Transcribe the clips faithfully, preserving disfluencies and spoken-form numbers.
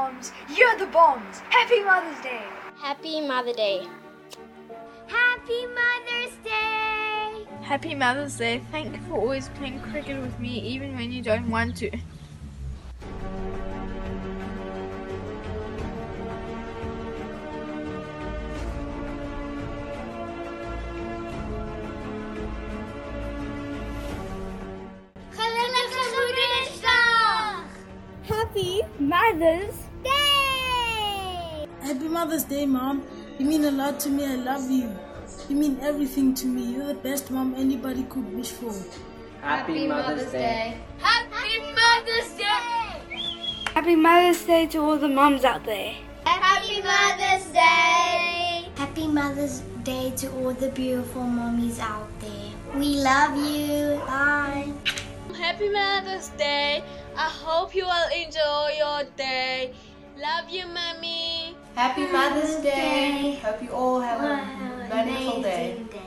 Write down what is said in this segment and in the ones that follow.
moms, you're the bombs. Happy Mother's Day. Happy Mother Day. Happy Mother's Day. Happy Mother's Day. Thank you for always playing cricket with me even when you don't want to. Happy Mother's Day! Happy Mother's Day, Mom. You mean a lot to me. I love you. You mean everything to me. You're the best mom anybody could wish for. Happy Mother's Day. Happy Mother's Day! Happy Mother's Day to all the moms out there. Happy Mother's Day! Happy Mother's Day to all the beautiful mommies out there. We love you. Bye. Happy Mother's Day. I hope you all enjoy your day. Love you, Mommy. Happy Mother's Day. Hope you all have a wonderful day. day.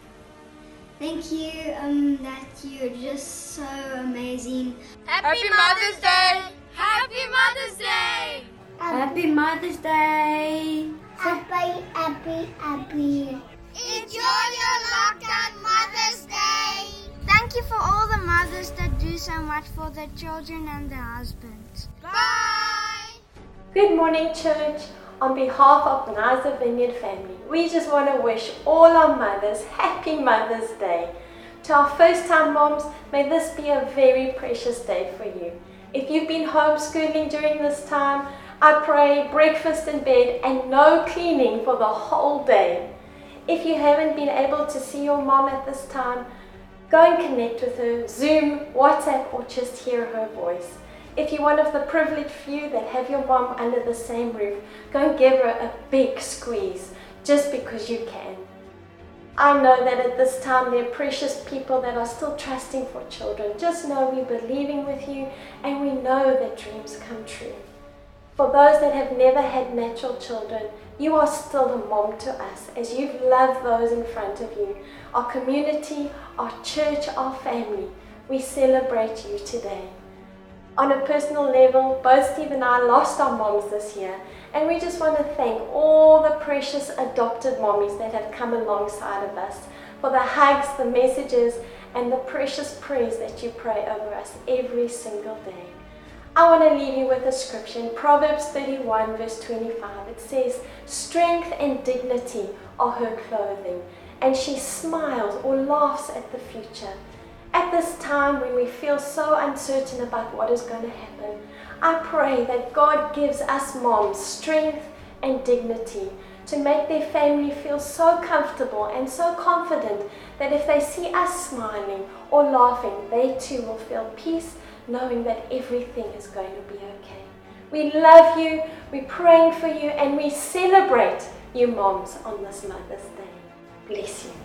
Thank you um, that you're just so amazing. Happy Mother's Day! Happy Mother's Day! Happy Mother's Day. Happy, happy, happy. Enjoy your lockdown Mother's Day! Thank you for all the mothers that do so much for their children and their husbands. Bye! Good morning, church. On behalf of the Nazareth Vineyard family, we just want to wish all our mothers Happy Mother's Day. To our first-time moms, may this be a very precious day for you. If you've been homeschooling during this time, I pray breakfast in bed and no cleaning for the whole day. If you haven't been able to see your mom at this time, go and connect with her, Zoom, WhatsApp, or just hear her voice. If you're one of the privileged few that have your mom under the same roof, go and give her a big squeeze, just because you can. I know that at this time there are precious people that are still trusting for children. Just know we're believing with you, and we know that dreams come true. For those that have never had natural children, you are still a mom to us, as you've loved those in front of you. Our community, our church, our family, we celebrate you today. On a personal level, both Steve and I lost our moms this year, and we just want to thank all the precious adopted mommies that have come alongside of us for the hugs, the messages, and the precious prayers that you pray over us every single day. I want to leave you with a scripture in Proverbs thirty-one verse twenty-five. It says, "Strength and dignity are her clothing, and she smiles or laughs at the future." At this time when we feel so uncertain about what is going to happen, I pray that God gives us moms strength and dignity to make their family feel so comfortable and so confident that if they see us smiling or laughing, they too will feel peace, knowing that everything is going to be okay. We love you, we're praying for you, and we celebrate you moms on this Mother's Day. Bless you.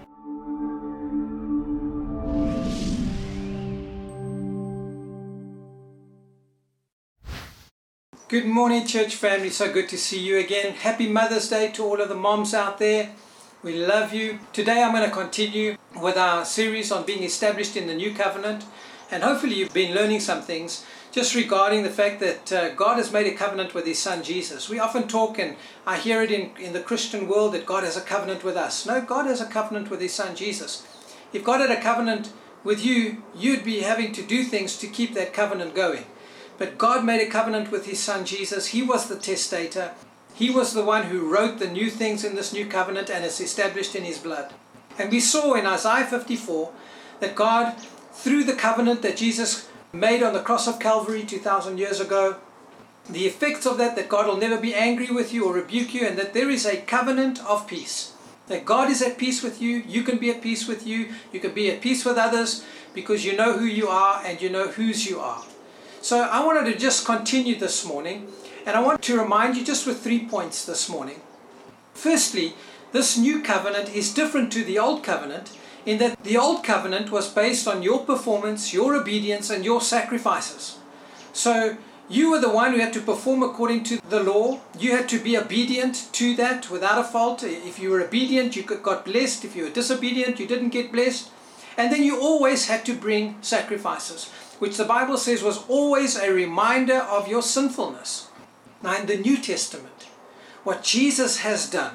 Good morning, church family. So good to see you again. Happy Mother's Day to all of the moms out there. We love you. Today I'm going to continue with our series on being established in the new covenant. And hopefully you've been learning some things just regarding the fact that uh, God has made a covenant with His Son Jesus. We often talk, and I hear it in, in the Christian world, that God has a covenant with us. No, God has a covenant with His Son Jesus. If God had a covenant with you, you'd be having to do things to keep that covenant going. But God made a covenant with His Son Jesus. He was the testator. He was the one who wrote the new things in this new covenant, and it's established in His blood. And we saw in Isaiah fifty-four that God, through the covenant that Jesus made on the cross of Calvary two thousand years ago, the effects of that, that God will never be angry with you or rebuke you, and that there is a covenant of peace. That God is at peace with you, you can be at peace with you, you can be at peace with others, because you know who you are and you know whose you are. So I wanted to just continue this morning, and I want to remind you just with three points this morning. Firstly, this new covenant is different to the old covenant in that the old covenant was based on your performance, your obedience, and your sacrifices. So you were the one who had to perform according to the law. You had to be obedient to that without a fault. If you were obedient, you got blessed. If you were disobedient, you didn't get blessed. And then you always had to bring sacrifices, which the Bible says was always a reminder of your sinfulness. Now in the New Testament, what Jesus has done,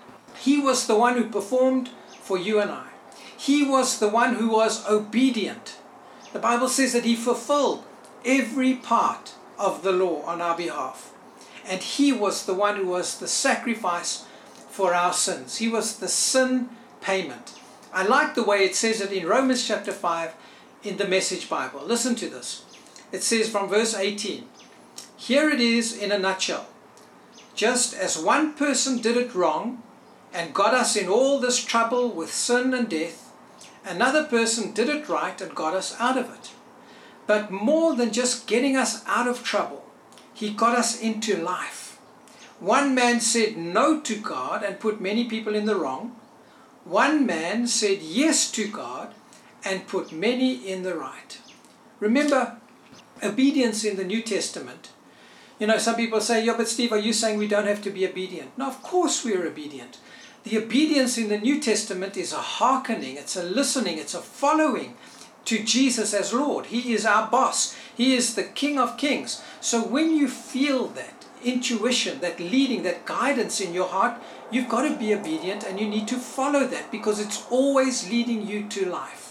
He was the one who performed for you and I. He was the one who was obedient. The Bible says that He fulfilled every part of the law on our behalf. And He was the one who was the sacrifice for our sins. He was the sin payment. I like the way it says it in Romans chapter five in the Message Bible. Listen to this. It says from verse eighteen, here it is in a nutshell. Just as one person did it wrong and got us in all this trouble with sin and death, another person did it right and got us out of it. But more than just getting us out of trouble, He got us into life. One man said no to God and put many people in the wrong. One man said yes to God and put many in the right. Remember, obedience in the New Testament. You know, some people say, yeah, but Steve, are you saying we don't have to be obedient? No, of course we are obedient. The obedience in the New Testament is a hearkening, it's a listening, it's a following to Jesus as Lord. He is our boss. He is the King of Kings. So when you feel that intuition, that leading, that guidance in your heart, you've got to be obedient and you need to follow that because it's always leading you to life.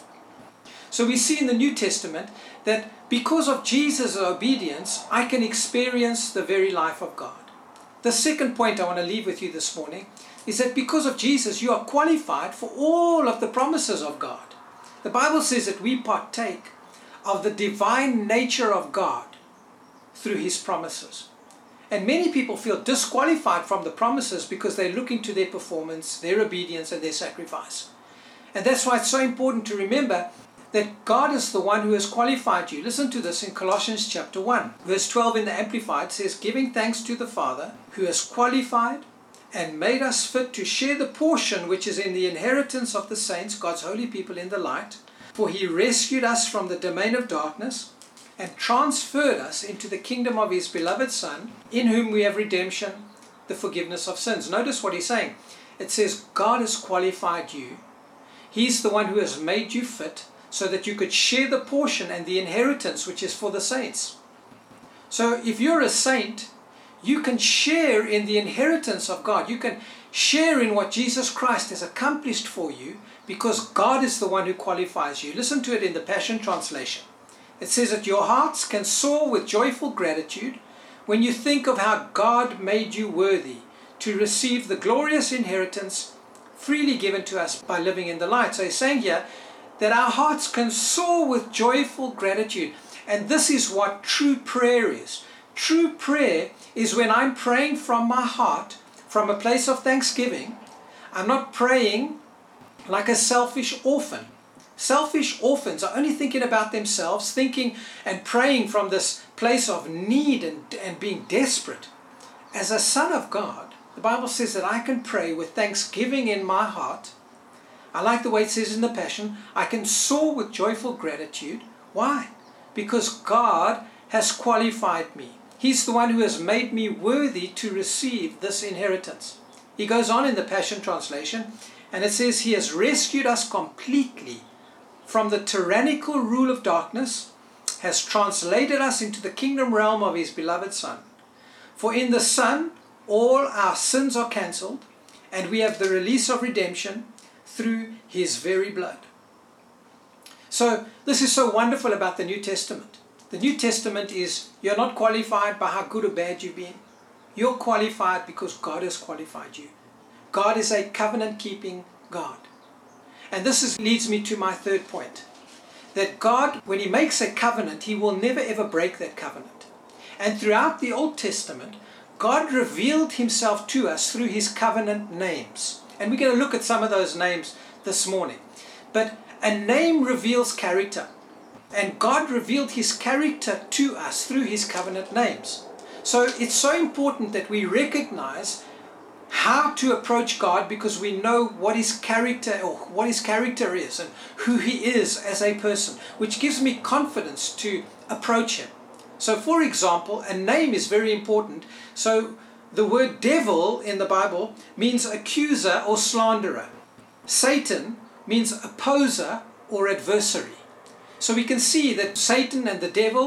So we see in the New Testament that because of Jesus' obedience, I can experience the very life of God. The second point I want to leave with you this morning is that because of Jesus, you are qualified for all of the promises of God. The Bible says that we partake of the divine nature of God through His promises. And many people feel disqualified from the promises because they're looking to their performance, their obedience, and their sacrifice. And that's why it's so important to remember that God is the one who has qualified you. Listen to this in Colossians chapter one. Verse twelve in the Amplified says, giving thanks to the Father who has qualified and made us fit to share the portion which is in the inheritance of the saints, God's holy people in the light. For He rescued us from the domain of darkness and transferred us into the kingdom of His beloved Son, in whom we have redemption, the forgiveness of sins. Notice what He's saying. It says God has qualified you. He's the one who has made you fit so that you could share the portion and the inheritance which is for the saints. So if you're a saint, you can share in the inheritance of God. You can share in what Jesus Christ has accomplished for you because God is the one who qualifies you. Listen to it in the Passion Translation. It says that your hearts can soar with joyful gratitude when you think of how God made you worthy to receive the glorious inheritance freely given to us by living in the light. So he's saying here that our hearts can soar with joyful gratitude. And this is what true prayer is. True prayer is when I'm praying from my heart, from a place of thanksgiving. I'm not praying like a selfish orphan. Selfish orphans are only thinking about themselves, thinking and praying from this place of need and, and being desperate. As a son of God, the Bible says that I can pray with thanksgiving in my heart. I like the way it says in the Passion, I can soar with joyful gratitude. Why? Because God has qualified me. He's the one who has made me worthy to receive this inheritance. He goes on in the Passion Translation, and it says He has rescued us completely from the tyrannical rule of darkness, has translated us into the kingdom realm of His beloved Son. For in the Son, all our sins are cancelled, and we have the release of redemption through His very blood. So this is so wonderful about the New Testament. The New Testament is, you're not qualified by how good or bad you've been. You're qualified because God has qualified you. God is a covenant-keeping God. And this is, leads me to my third point. That God, when He makes a covenant, He will never ever break that covenant. And throughout the Old Testament, God revealed Himself to us through His covenant names. And we're going to look at some of those names this morning. But a name reveals character. And God revealed His character to us through His covenant names. So it's so important that we recognize how to approach God because we know what His character or what His character is and who He is as a person, which gives me confidence to approach Him. So for example, a name is very important. So the word devil in the Bible means accuser or slanderer. Satan means opposer or adversary. So we can see that Satan and the devil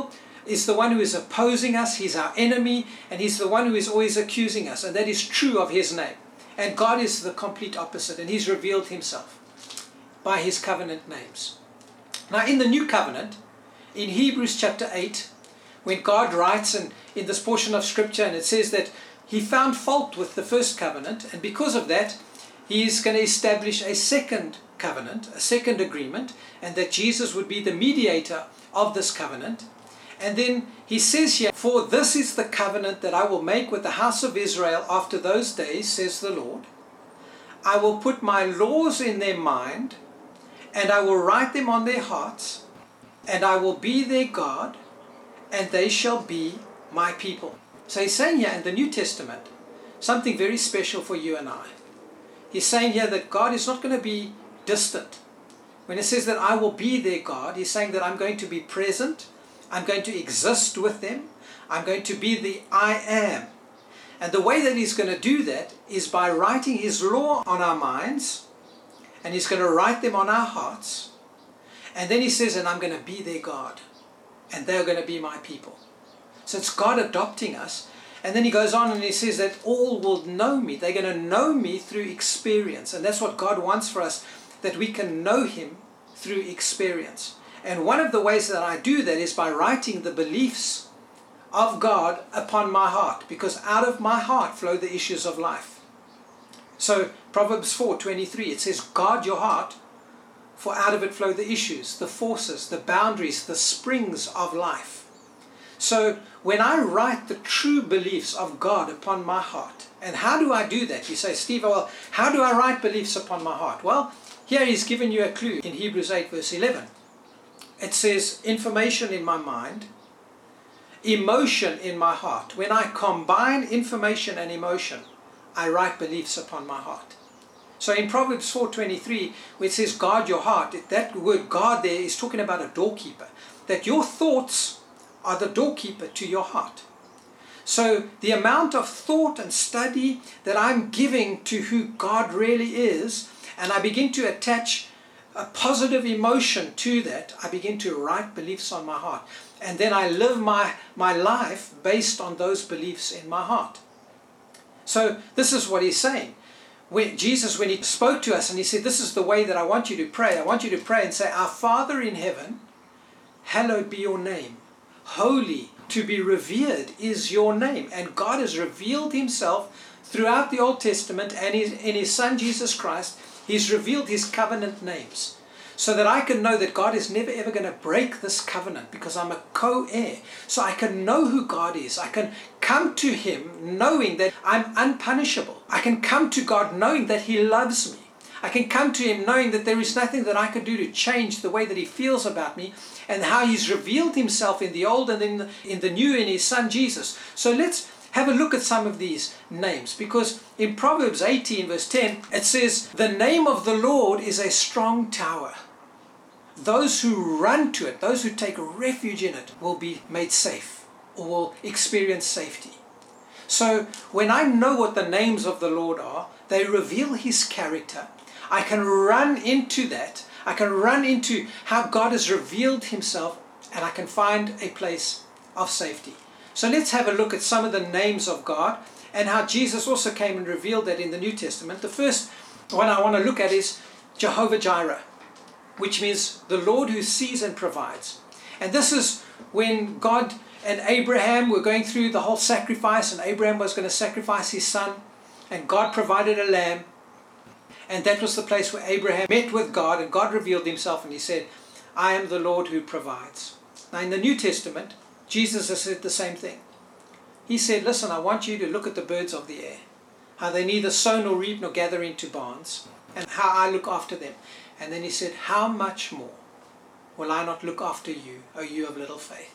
is the one who is opposing us. He's our enemy, and he's the one who is always accusing us, and that is true of his name. And God is the complete opposite, and he's revealed himself by his covenant names. Now in the new covenant, in Hebrews chapter eight, when God writes and in this portion of scripture, and it says that he found fault with the first covenant, and because of that he is going to establish a second covenant, a second agreement, and that Jesus would be the mediator of this covenant. And then he says here, for this is the covenant that I will make with the house of Israel after those days, says the Lord. I will put my laws in their mind, and I will write them on their hearts, and I will be their God, and they shall be my people. So he's saying here in the New Testament something very special for you and I. He's saying here that God is not going to be distant. When it says that I will be their God, he's saying that I'm going to be present, I'm going to exist with them, I'm going to be the I am. And the way that he's going to do that is by writing his law on our minds, and he's going to write them on our hearts. And then he says, and I'm going to be their God, and they're going to be my people. So it's God adopting us. And then he goes on and he says that all will know me. They're going to know me through experience. And that's what God wants for us, that we can know him through experience. And one of the ways that I do that is by writing the beliefs of God upon my heart, because out of my heart flow the issues of life. So Proverbs four twenty-three, it says, guard your heart, for out of it flow the issues, the forces, the boundaries, the springs of life. So when I write the true beliefs of God upon my heart, and how do I do that? You say, Steve, well, how do I write beliefs upon my heart? Well, here he's given you a clue in Hebrews eight verse eleven. It says, information in my mind, emotion in my heart. When I combine information and emotion, I write beliefs upon my heart. So in Proverbs four twenty-three, where it says guard your heart, that word guard there is talking about a doorkeeper. That your thoughts are the doorkeeper to your heart. So the amount of thought and study that I'm giving to who God really is, and I begin to attach a positive emotion to that, I begin to write beliefs on my heart. And then I live my, my life based on those beliefs in my heart. So this is what he's saying. When Jesus, when he spoke to us and he said, this is the way that I want you to pray. I want you to pray and say, our Father in heaven, hallowed be your name. Holy, to be revered is your name. And God has revealed himself throughout the Old Testament, and in his Son Jesus Christ, he's revealed his covenant names. So that I can know that God is never ever going to break this covenant, because I'm a co-heir. So I can know who God is. I can come to him knowing that I'm unpunishable. I can come to God knowing that he loves me. I can come to him knowing that there is nothing that I can do to change the way that he feels about me, and how he's revealed himself in the old and in the, in the new in his Son Jesus. So let's have a look at some of these names, because in Proverbs eighteen verse ten it says, the name of the Lord is a strong tower. Those who run to it, those who take refuge in it, will be made safe, or will experience safety. So when I know what the names of the Lord are, they reveal his character. I can run into that. I can run into how God has revealed himself, and I can find a place of safety. So let's have a look at some of the names of God, and how Jesus also came and revealed that in the New Testament. The first one I want to look at is Jehovah Jireh, which means the Lord who sees and provides. And this is when God and Abraham were going through the whole sacrifice, and Abraham was going to sacrifice his son, and God provided a lamb. And that was the place where Abraham met with God, and God revealed himself, and he said, I am the Lord who provides. Now in the New Testament, Jesus has said the same thing. He said, listen, I want you to look at the birds of the air, how they neither sow nor reap nor gather into barns, and how I look after them. And then he said, how much more will I not look after you, O you of little faith?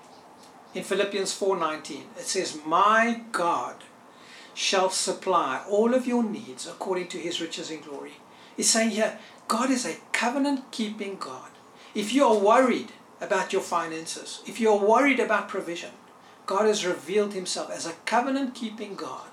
In Philippians four nineteen, it says, my God shall supply all of your needs according to his riches in glory. He's saying here, God is a covenant-keeping God. If you are worried about your finances, if you're worried about provision, God has revealed himself as a covenant-keeping God,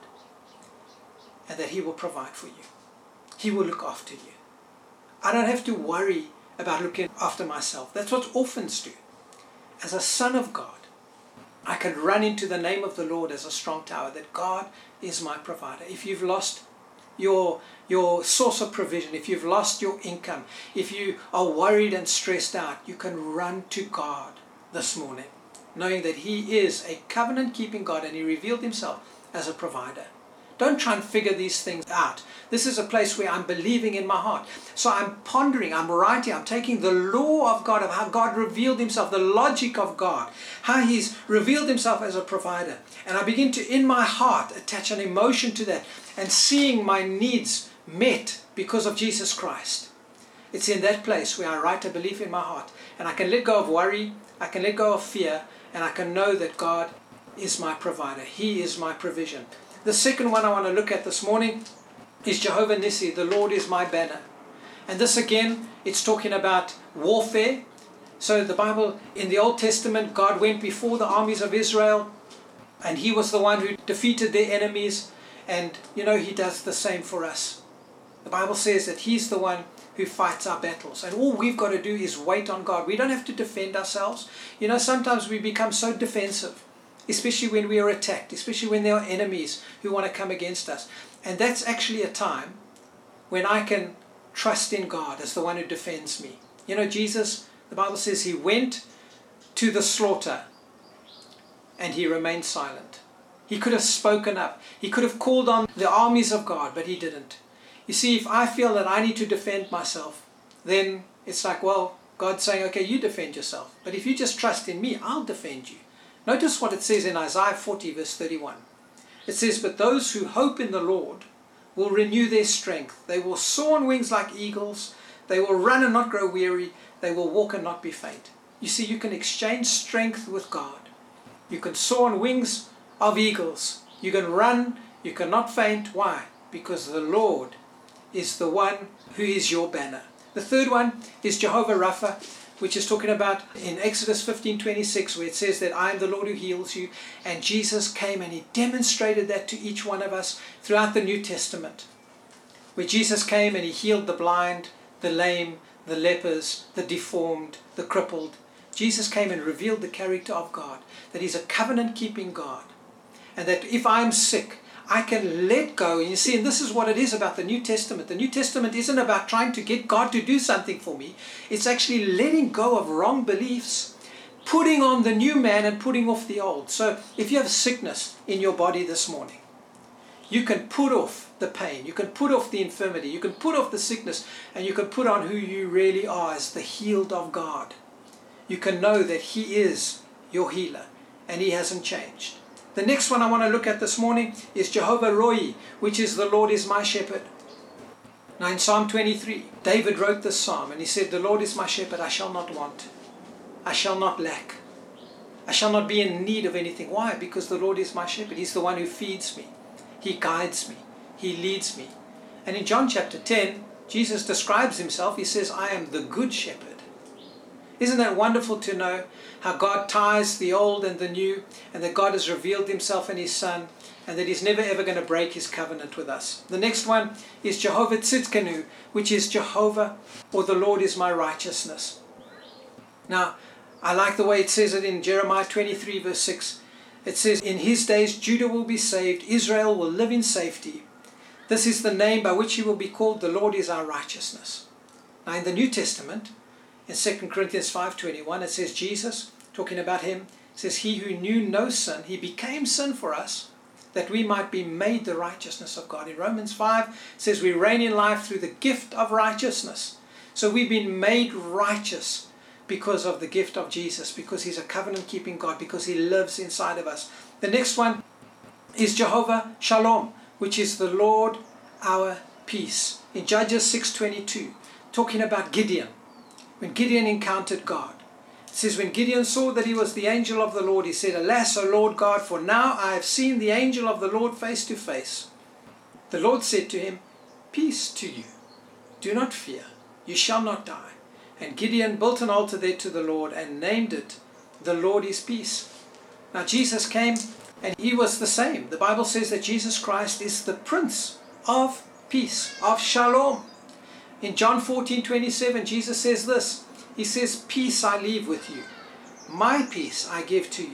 and that he will provide for you. He will look after you. I don't have to worry about looking after myself. That's what orphans do. As a son of God, I can run into the name of the Lord as a strong tower, that God is my provider. If you've lost your, your source of provision, if you've lost your income, if you are worried and stressed out, you can run to God this morning, knowing that He is a covenant-keeping God and He revealed Himself as a provider. Don't try and figure these things out. This is a place where I'm believing in my heart. So I'm pondering, I'm writing, I'm taking the law of God, of how God revealed Himself, the logic of God, how He's revealed Himself as a provider. And I begin to, in my heart, attach an emotion to that and seeing my needs met because of Jesus Christ. It's in that place where I write a belief in my heart. And I can let go of worry, I can let go of fear, and I can know that God is my provider. He is my provision. The second one I want to look at this morning is Jehovah Nissi, the Lord is my banner. And this again, it's talking about warfare. So the Bible, in the Old Testament, God went before the armies of Israel and He was the one who defeated their enemies. And, you know, He does the same for us. The Bible says that He's the one who fights our battles. And all we've got to do is wait on God. We don't have to defend ourselves. You know, sometimes we become so defensive, especially when we are attacked, especially when there are enemies who want to come against us. And that's actually a time when I can trust in God as the one who defends me. You know, Jesus, the Bible says He went to the slaughter and He remained silent. He could have spoken up. He could have called on the armies of God, but He didn't. You see, if I feel that I need to defend myself, then it's like, well, God's saying, okay, you defend yourself. But if you just trust in me, I'll defend you. Notice what it says in Isaiah forty verse thirty-one. It says, but those who hope in the Lord will renew their strength. They will soar on wings like eagles. They will run and not grow weary. They will walk and not be faint. You see, you can exchange strength with God. You can soar on wings of eagles. You can run. You cannot faint. Why? Because the Lord is the one who is your banner. The third one is Jehovah Rapha, which is talking about in Exodus fifteen twenty-six, where it says that I am the Lord who heals you. And Jesus came and He demonstrated that to each one of us throughout the New Testament, where Jesus came and He healed the blind, the lame, the lepers, the deformed, the crippled. Jesus came and revealed the character of God, that He's a covenant-keeping God, and that if I'm sick, I can let go. And you see, and this is what it is about the New Testament. The New Testament isn't about trying to get God to do something for me. It's actually letting go of wrong beliefs, putting on the new man and putting off the old. So if you have sickness in your body this morning, you can put off the pain, you can put off the infirmity, you can put off the sickness, and you can put on who you really are as the healed of God. You can know that He is your healer and He hasn't changed. The next one I want to look at this morning is Jehovah Roi, which is the Lord is my shepherd. Now in Psalm twenty-three, David wrote this psalm and he said, the Lord is my shepherd, I shall not want. I shall not lack. I shall not be in need of anything. Why? Because the Lord is my shepherd. He's the one who feeds me. He guides me. He leads me. And in John chapter ten, Jesus describes Himself. He says, I am the good shepherd. Isn't that wonderful to know how God ties the old and the new, and that God has revealed Himself in His Son, and that He's never ever going to break His covenant with us. The next one is Jehovah Tzidkenu, which is Jehovah, or the Lord is my righteousness. Now, I like the way it says it in Jeremiah twenty-three verse six. It says, in His days Judah will be saved, Israel will live in safety. This is the name by which He will be called, the Lord is our righteousness. Now in the New Testament, in Second Corinthians five twenty-one, it says Jesus, talking about Him, says, He who knew no sin, He became sin for us, that we might be made the righteousness of God. In Romans five, it says we reign in life through the gift of righteousness. So we've been made righteous because of the gift of Jesus, because He's a covenant-keeping God, because He lives inside of us. The next one is Jehovah Shalom, which is the Lord our peace. In Judges six twenty-two, talking about Gideon. When Gideon encountered God, it says, when Gideon saw that he was the angel of the Lord, he said, alas, O Lord God, for now I have seen the angel of the Lord face to face. The Lord said to him, peace to you. Do not fear. You shall not die. And Gideon built an altar there to the Lord and named it, the Lord is peace. Now Jesus came and He was the same. The Bible says that Jesus Christ is the Prince of Peace, of Shalom. In John fourteen twenty-seven, Jesus says this. He says, peace I leave with you. My peace I give to you.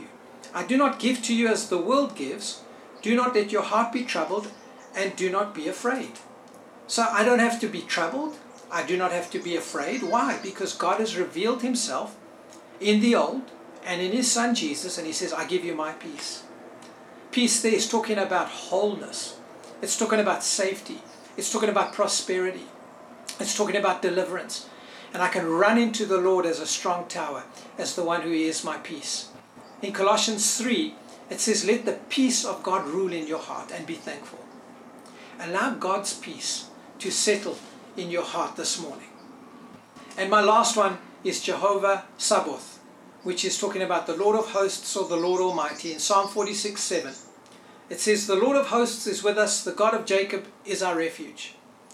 I do not give to you as the world gives. Do not let your heart be troubled, and do not be afraid. So I don't have to be troubled. I do not have to be afraid. Why? Because God has revealed himself in the old and in his son Jesus, and he says, I give you my peace. Peace there is talking about wholeness. It's talking about safety. It's talking about prosperity. It's talking about deliverance. And I can run into the Lord as a strong tower, as the one who is my peace. In Colossians three, it says, let the peace of God rule in your heart and be thankful. Allow God's peace to settle in your heart this morning. And my last one is Jehovah Sabaoth, which is talking about the Lord of hosts or the Lord Almighty. In Psalm forty-six seven, it says, the Lord of hosts is with us, the God of Jacob is our refuge.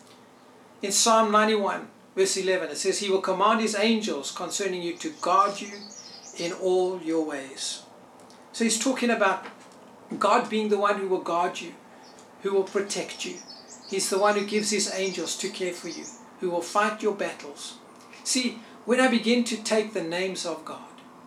In Psalm ninety-one, verse eleven, it says, he will command his angels concerning you to guard you in all your ways. So he's talking about God being the one who will guard you, who will protect you. He's the one who gives his angels to care for you, who will fight your battles. See, when I begin to take the names of God,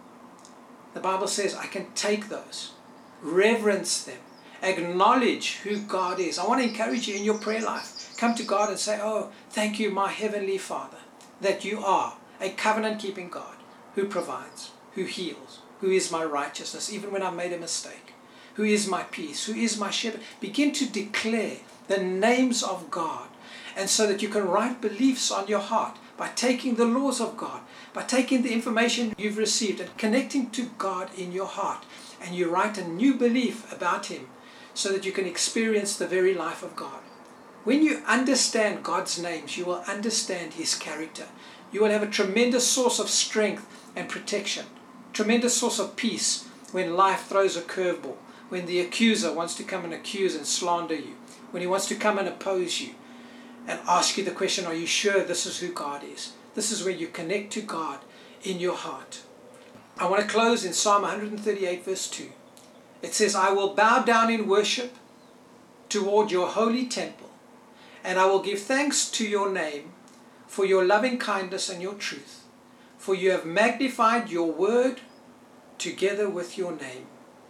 the Bible says I can take those, reverence them, acknowledge who God is. I want to encourage you in your prayer life. Come to God and say, oh, thank you, my Heavenly Father, that you are a covenant-keeping God who provides, who heals, who is my righteousness, even when I made a mistake, who is my peace, who is my shepherd. Begin to declare the names of God, and so that you can write beliefs on your heart by taking the laws of God, by taking the information you've received and connecting to God in your heart, and you write a new belief about him so that you can experience the very life of God. When you understand God's names, you will understand his character. You will have a tremendous source of strength and protection, tremendous source of peace when life throws a curveball, when the accuser wants to come and accuse and slander you, when he wants to come and oppose you and ask you the question, are you sure this is who God is? This is where you connect to God in your heart. I want to close in Psalm one thirty-eight verse two. It says, I will bow down in worship toward your holy temple, and I will give thanks to your name for your loving kindness and your truth, for you have magnified your word together with your name.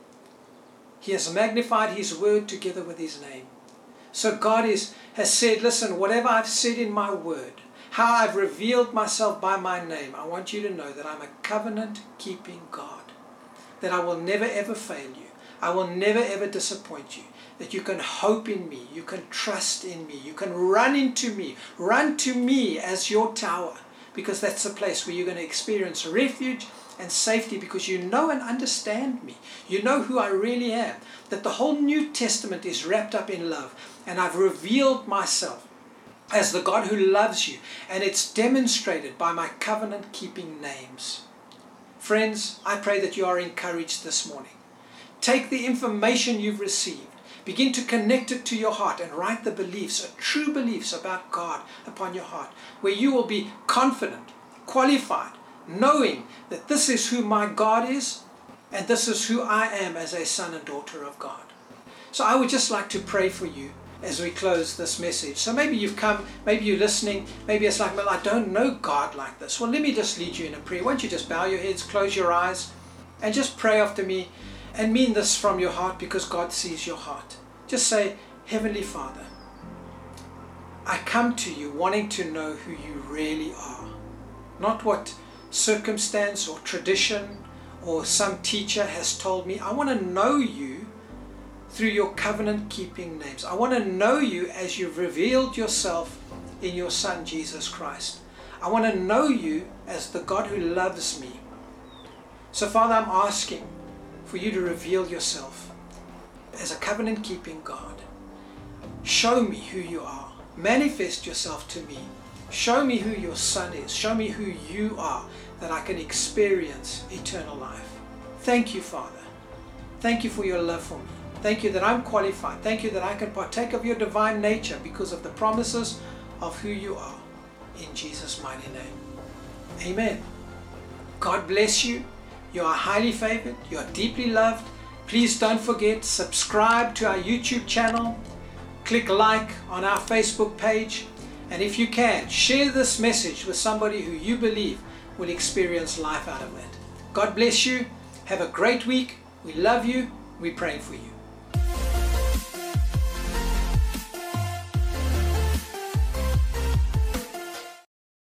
He has magnified his word together with his name. So God is, has said, listen, whatever I've said in my word, how I've revealed myself by my name, I want you to know that I'm a covenant-keeping God, that I will never ever fail you. I will never ever disappoint you, that you can hope in me, you can trust in me, you can run into me, run to me as your tower, because that's the place where you're going to experience refuge and safety, because you know and understand me. You know who I really am, that the whole New Testament is wrapped up in love, and I've revealed myself as the God who loves you, and it's demonstrated by my covenant-keeping names. Friends, I pray that you are encouraged this morning. Take the information you've received, begin to connect it to your heart, and write the beliefs, true beliefs about God upon your heart, where you will be confident, qualified, knowing that this is who my God is, and this is who I am as a son and daughter of God. So I would just like to pray for you as we close this message. So maybe you've come, maybe you're listening, maybe it's like, well, I don't know God like this. Well, let me just lead you in a prayer. Won't you just bow your heads, close your eyes, and just pray after me, and mean this from your heart, because God sees your heart. Just say, Heavenly Father, I come to you wanting to know who you really are, not what circumstance or tradition or some teacher has told me. I want to know you through your covenant-keeping names. I want to know you as you've revealed yourself in your Son, Jesus Christ. I want to know you as the God who loves me. So, Father, I'm asking for you to reveal yourself as a covenant-keeping God. Show me who you are. Manifest yourself to me. Show me who your Son is. Show me who you are, that I can experience eternal life. Thank you, Father. Thank you for your love for me. Thank you that I'm qualified. Thank you that I can partake of your divine nature because of the promises of who you are. In Jesus' mighty name. Amen. God bless you. You are highly favored. You are deeply loved. Please don't forget, subscribe to our YouTube channel. Click like on our Facebook page. And if you can, share this message with somebody who you believe will experience life out of it. God bless you. Have a great week. We love you. We're praying for you.